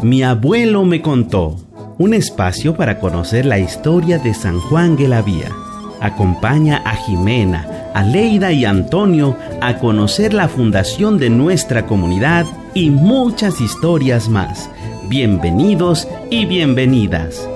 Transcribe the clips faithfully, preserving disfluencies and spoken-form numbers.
Mi abuelo me contó, un espacio para conocer la historia de San Juan de la Vía. Acompaña a Jimena, Aleida y Antonio a conocer la fundación de nuestra comunidad y muchas historias más. Bienvenidos y bienvenidas.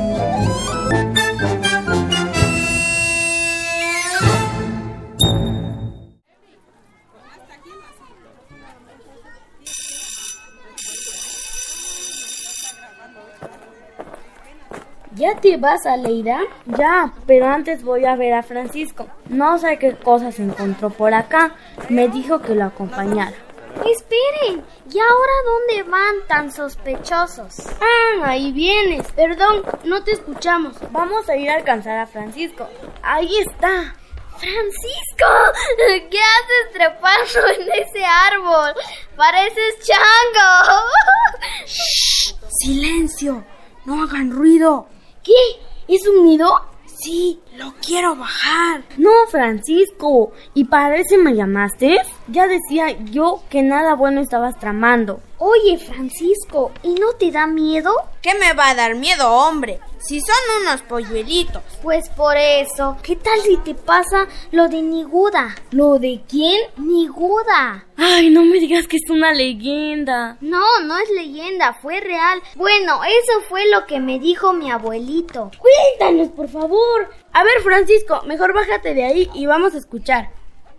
¿Ya te vas, Aleida? Ya, pero antes voy a ver a Francisco. No sé qué cosas encontró por acá. Me dijo que lo acompañara. ¡Esperen! ¿Y ahora dónde van tan sospechosos? Ah, ahí vienes. Perdón, no te escuchamos. Vamos a ir a alcanzar a Francisco. Ahí está. ¡Francisco! ¿Qué haces trepando en ese árbol? ¡Pareces chango! ¡Shh! ¡Silencio! ¡No hagan ruido! ¿Qué? ¿Es un nido? Sí, lo quiero bajar. No, Francisco. ¿Y para eso me llamaste? Ya decía yo que nada bueno estabas tramando. Oye, Francisco, ¿y no te da miedo? ¿Qué me va a dar miedo, hombre? Si son unos polluelitos. Pues por eso. ¿Qué tal si te pasa lo de Niguda? ¿Lo de quién? Niguda. Ay, no me digas que es una leyenda. No, no es leyenda, fue real. Bueno, eso fue lo que me dijo mi abuelito. Cuéntanos, por favor. A ver, Francisco, mejor bájate de ahí y vamos a escuchar.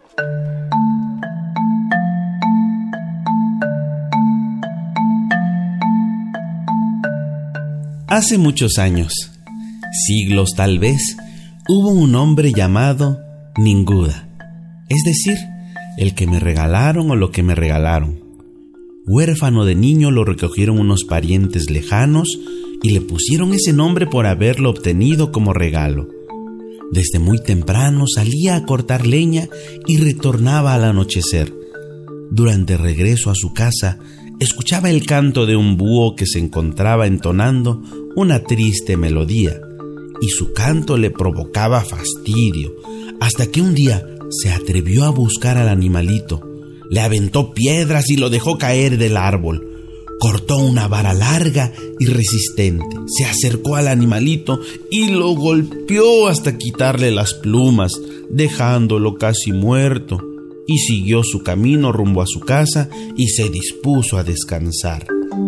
Hace muchos años, siglos tal vez, hubo un hombre llamado Ninguda, es decir, el que me regalaron o lo que me regalaron. Huérfano de niño lo recogieron unos parientes lejanos y le pusieron ese nombre por haberlo obtenido como regalo. Desde muy temprano salía a cortar leña y retornaba al anochecer. Durante el regreso a su casa, escuchaba el canto de un búho que se encontraba entonando una triste melodía, y su canto le provocaba fastidio, hasta que un día se atrevió a buscar al animalito. Le aventó piedras y lo dejó caer del árbol. Cortó una vara larga y resistente, se acercó al animalito y lo golpeó hasta quitarle las plumas, dejándolo casi muerto, y siguió su camino rumbo a su casa y se dispuso a descansar.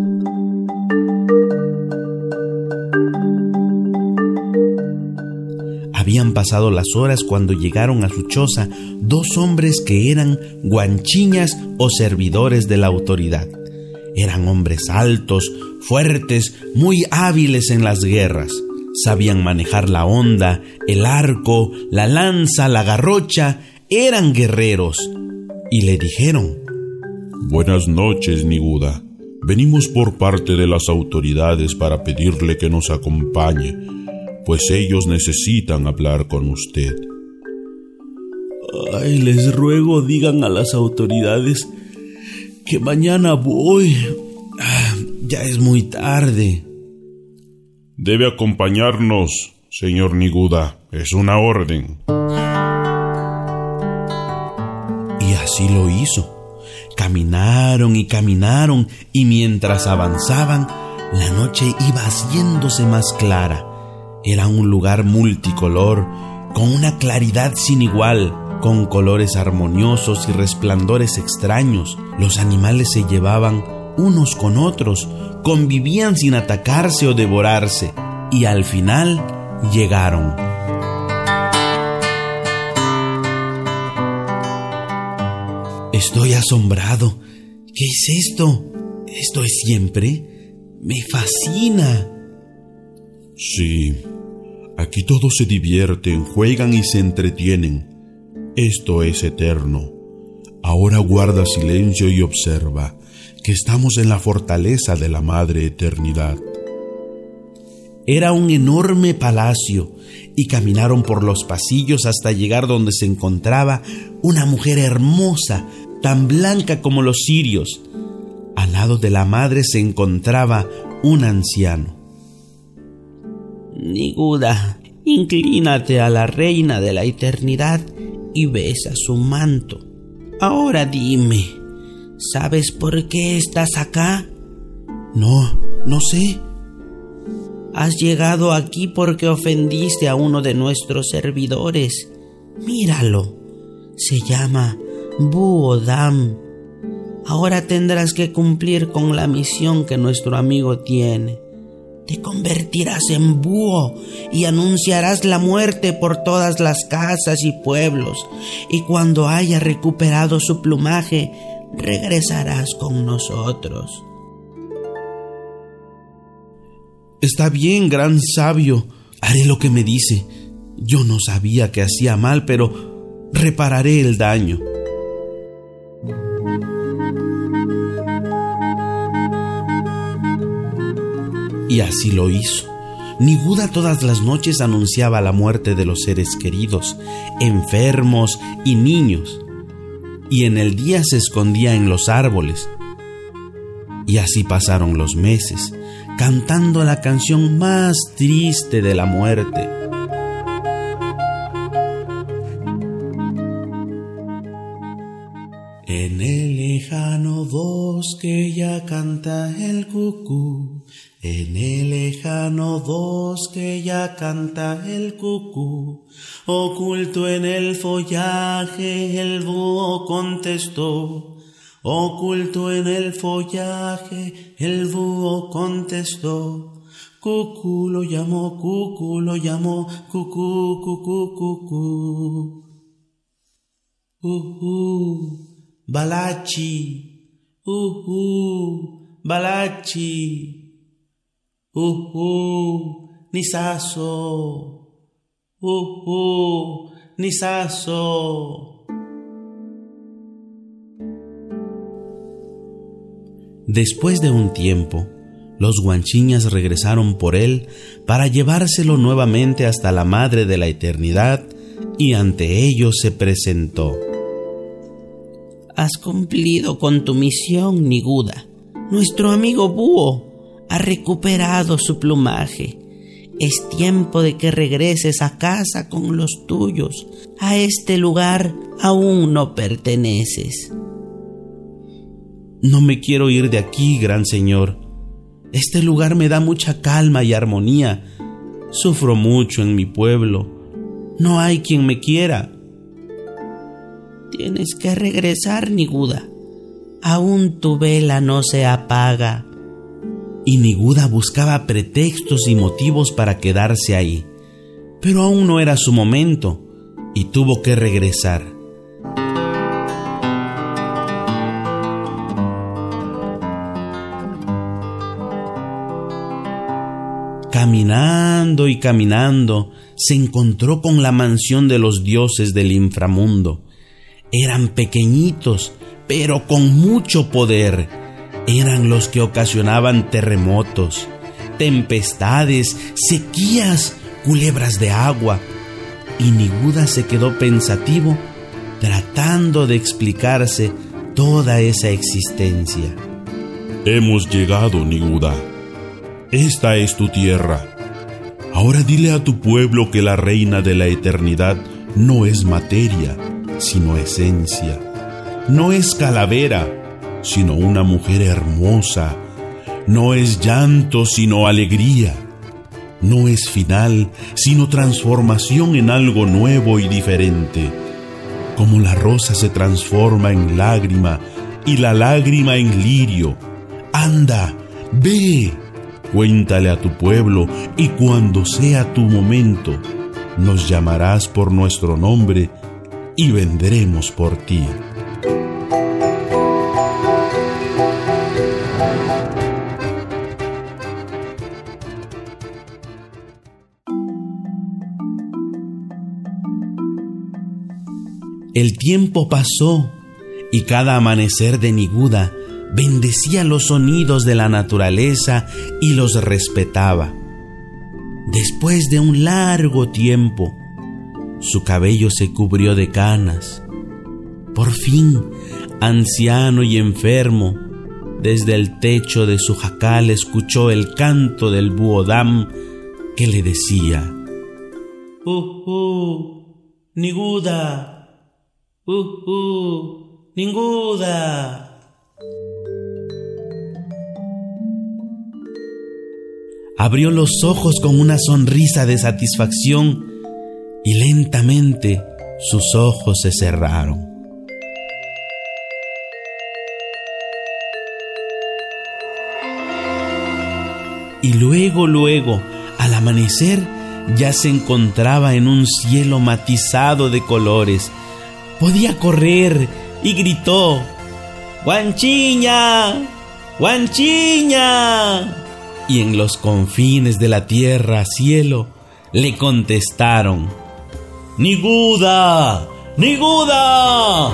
Habían pasado las horas cuando llegaron a su choza dos hombres que eran guanchiñas o servidores de la autoridad. Eran hombres altos, fuertes, muy hábiles en las guerras. Sabían manejar la honda, el arco, la lanza, la garrocha. Eran guerreros. Y le dijeron: Buenas noches, Niguda. Venimos por parte de las autoridades para pedirle que nos acompañe, pues ellos necesitan hablar con usted. Ay, les ruego digan a las autoridades que mañana voy. Ah, ya es muy tarde. Debe acompañarnos, señor Niguda. Es una orden. Y así lo hizo. Caminaron y caminaron, y mientras avanzaban, la noche iba haciéndose más clara. Era un lugar multicolor, con una claridad sin igual, con colores armoniosos y resplandores extraños. Los animales se llevaban unos con otros, convivían sin atacarse o devorarse, y al final llegaron. Estoy asombrado. ¿Qué es esto? ¿Esto es siempre? Me fascina. Sí, aquí todos se divierten, juegan y se entretienen. Esto es eterno. Ahora guarda silencio y observa que estamos en la fortaleza de la Madre Eternidad. Era un enorme palacio, y caminaron por los pasillos hasta llegar donde se encontraba una mujer hermosa, tan blanca como los cirios. Al lado de la madre se encontraba un anciano. Niguda, inclínate a la reina de la eternidad y besa su manto. Ahora dime, ¿sabes por qué estás acá? No, No sé. Has llegado aquí porque ofendiste a uno de nuestros servidores. Míralo. Se llama Búho Dam. Ahora tendrás que cumplir con la misión que nuestro amigo tiene. Te convertirás en búho y anunciarás la muerte por todas las casas y pueblos. Y cuando haya recuperado su plumaje, regresarás con nosotros. Está bien, gran sabio. Haré lo que me dice. Yo no sabía que hacía mal, pero repararé el daño. Y así lo hizo. Niguda todas las noches anunciaba la muerte de los seres queridos, enfermos y niños, y en el día se escondía en los árboles. Y así pasaron los meses, cantando la canción más triste de la muerte. En el lejano bosque ya canta el cucú. En el lejano bosque ya canta el cucú. Oculto en el follaje el búho contestó. Oculto en el follaje el búho contestó. Cucú lo llamó, cucú lo llamó, cucú, cucú, cucú. Uh, uh, Balachi, uh, uh, Balachi. Uh, uh, Nisaso, uh, uh, Nisaso. Después de un tiempo, los guanchiñas regresaron por él para llevárselo nuevamente hasta la Madre de la Eternidad, y ante ellos se presentó. Has cumplido con tu misión, Niguda. Nuestro amigo búho ha recuperado su plumaje. Es tiempo de que regreses a casa con los tuyos. A este lugar aún no perteneces. No me quiero ir de aquí, gran señor. Este lugar me da mucha calma y armonía. Sufro mucho en mi pueblo. No hay quien me quiera. Tienes que regresar, Niguda. Aún tu vela no se apaga. Y Niguda buscaba pretextos y motivos para quedarse ahí, pero aún no era su momento, y tuvo que regresar. Caminando y caminando, se encontró con la mansión de los dioses del inframundo. Eran pequeñitos, pero con mucho poder. Eran los que ocasionaban terremotos, tempestades, sequías, culebras de agua. Y Niguda se quedó pensativo, tratando de explicarse toda esa existencia. Hemos llegado, Niguda. Esta es tu tierra. Ahora dile a tu pueblo que la reina de la eternidad no es materia, sino esencia. No es calavera, sino una mujer hermosa. No es llanto, sino alegría. No es final, sino transformación en algo nuevo y diferente. Como la rosa se transforma en lágrima y la lágrima en lirio. Anda, ve, cuéntale a tu pueblo, y cuando sea tu momento, nos llamarás por nuestro nombre y vendremos por ti. El tiempo pasó y cada amanecer de Niguda bendecía los sonidos de la naturaleza y los respetaba. Después de un largo tiempo, su cabello se cubrió de canas. Por fin, anciano y enfermo, desde el techo de su jacal escuchó el canto del Búho Dam que le decía: ¡Uh, uh, Niguda! ¡Uh, uh, Niguda! abrió los ojos con una sonrisa de satisfacción y lentamente sus ojos se cerraron. Y luego, luego, al amanecer, ya se encontraba en un cielo matizado de colores. Podía correr y gritó: ¡Guanchiña! ¡Guanchiña! Y en los confines de la tierra, cielo, le contestaron: ¡Niguda! ¡Niguda!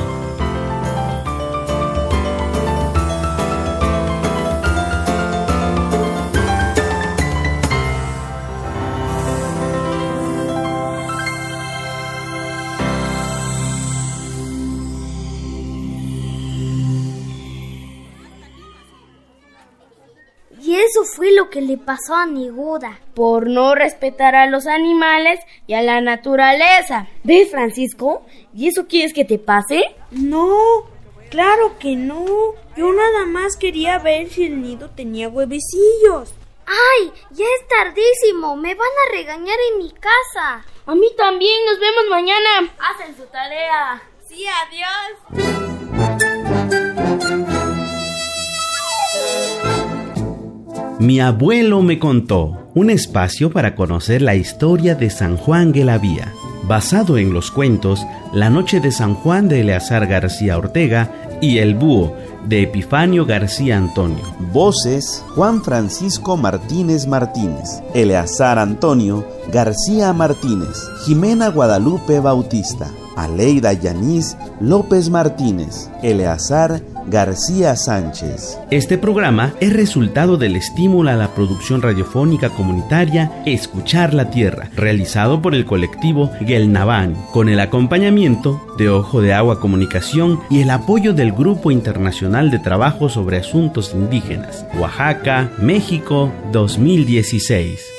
Y eso fue lo que le pasó a Niguda. Por no respetar a los animales y a la naturaleza. ¿Ves, Francisco? ¿Y eso quieres que te pase? No, claro que no. Yo nada más quería ver si el nido tenía huevecillos. ¡Ay! Ya es tardísimo. Me van a regañar en mi casa. A mí también. Nos vemos mañana. Hacen su tarea. Sí, adiós. Mi abuelo me contó, un espacio para conocer la historia de San Juan de la Vía, basado en los cuentos La Noche de San Juan de Eleazar García Ortega y El Búho de Epifanio García Antonio. Voces: Juan Francisco Martínez Martínez, Eleazar Antonio García Martínez, Jimena Guadalupe Bautista, Aleida Yanis López Martínez, Eleazar García Sánchez. Este programa es resultado del estímulo a la producción radiofónica comunitaria Escuchar la Tierra, realizado por el colectivo Guelnaván, con el acompañamiento de Ojo de Agua Comunicación y el apoyo del Grupo Internacional de Trabajo sobre Asuntos Indígenas, Oaxaca, México, dos mil dieciséis.